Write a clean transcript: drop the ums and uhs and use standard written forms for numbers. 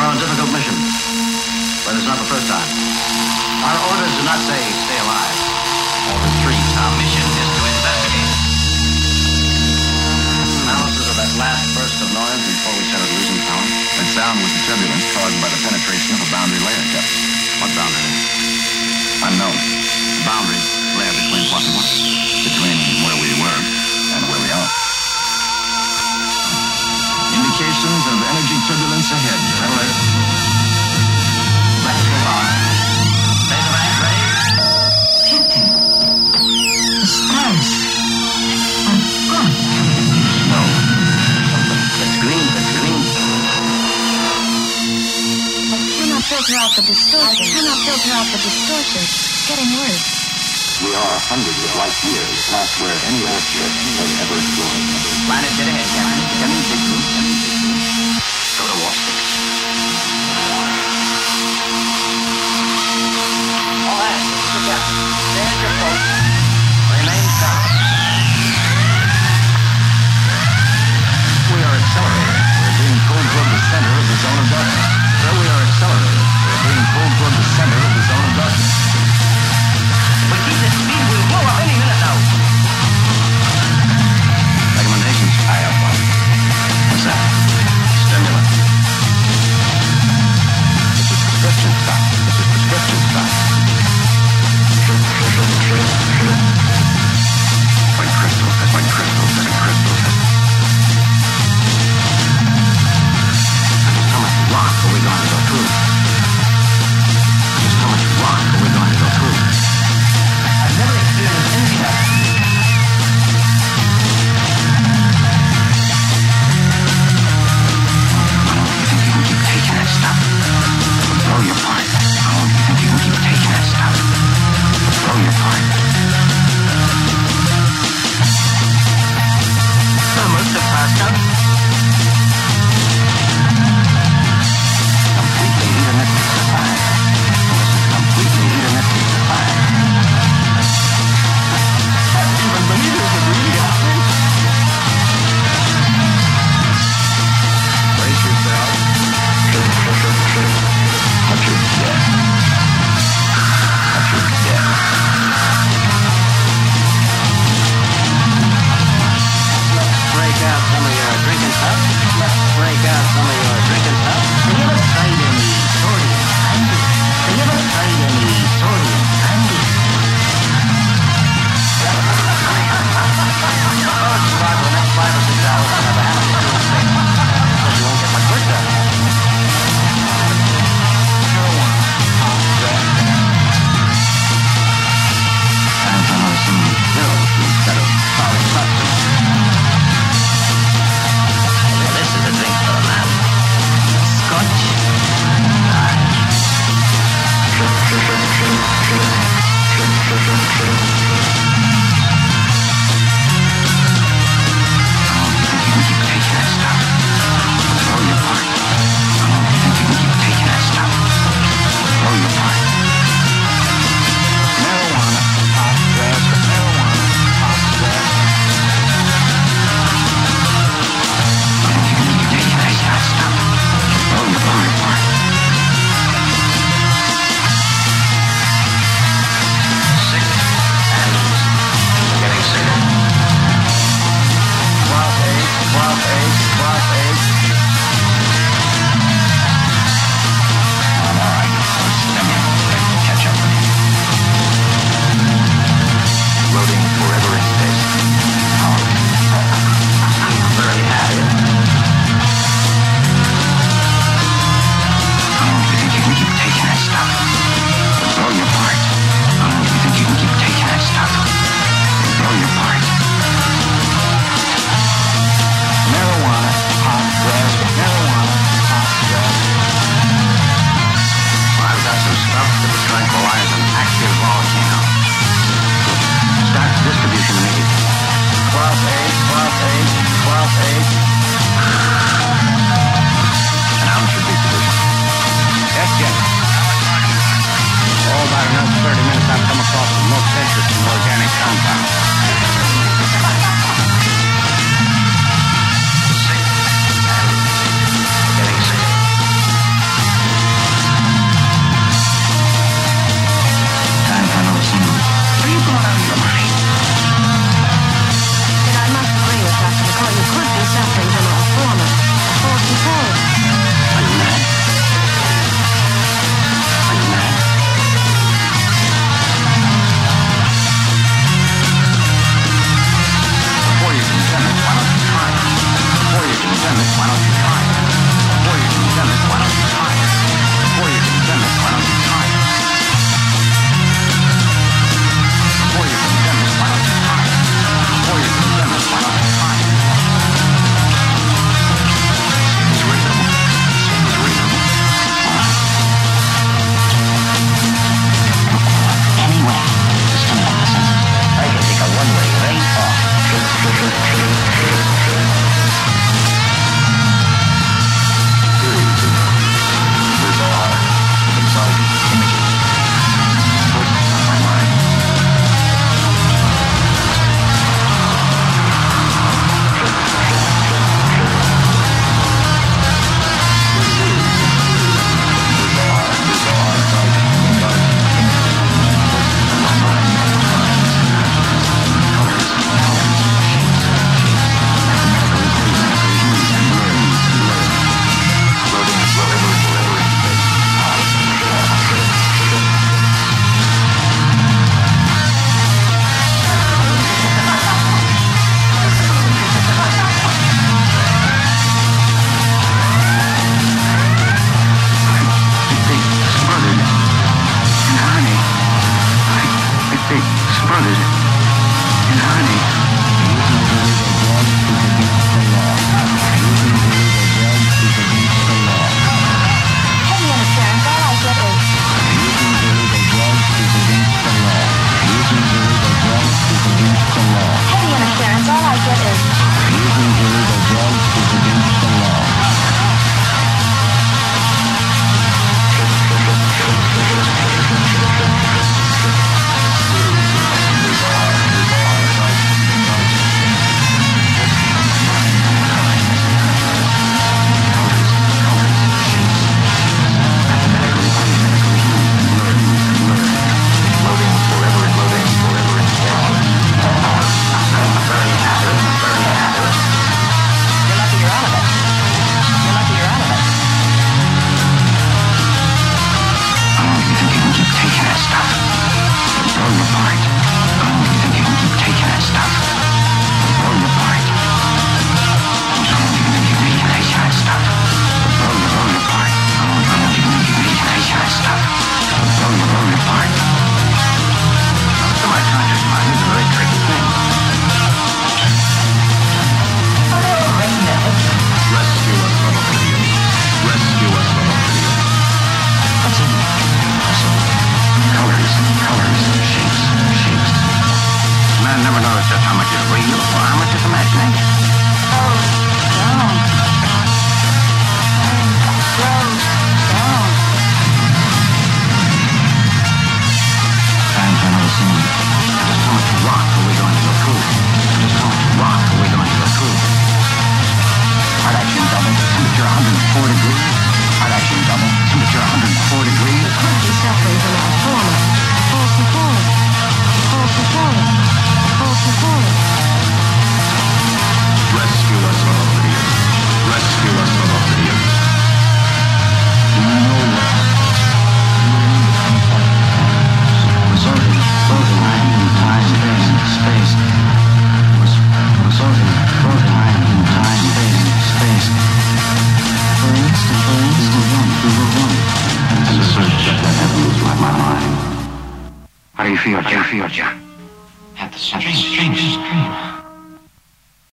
on a difficult mission, but it's not the first time. Our orders do not say stay alive. Order 3, our mission is to investigate. Analysis of that last burst of noise before we started losing power. That sound was the turbulence caused by the penetration of a boundary layer, Captain. What boundary layer? Unknown. Boundary layer between what and what? Between where we were and where we are. Indications of energy turbulence ahead. Alert. Let's move on. Razorback ready? Captain, the stars are gone. No. That's green. That's green. I cannot filter out the distortions. It's getting worse. We are hundreds of light years past where any Earthship has ever explored. Planet dead ahead, Captain. Coming big group. Go to warp 6. All hands, sit down. Stand your post. Remain silent. We are accelerating. We're being pulled toward the center of the zone of darkness. Sir, we are accelerating. We're being pulled toward the center of the zone of darkness. But keep this speed. We'll blow up any minute now. Recommendations? I have one. What's that? field ya.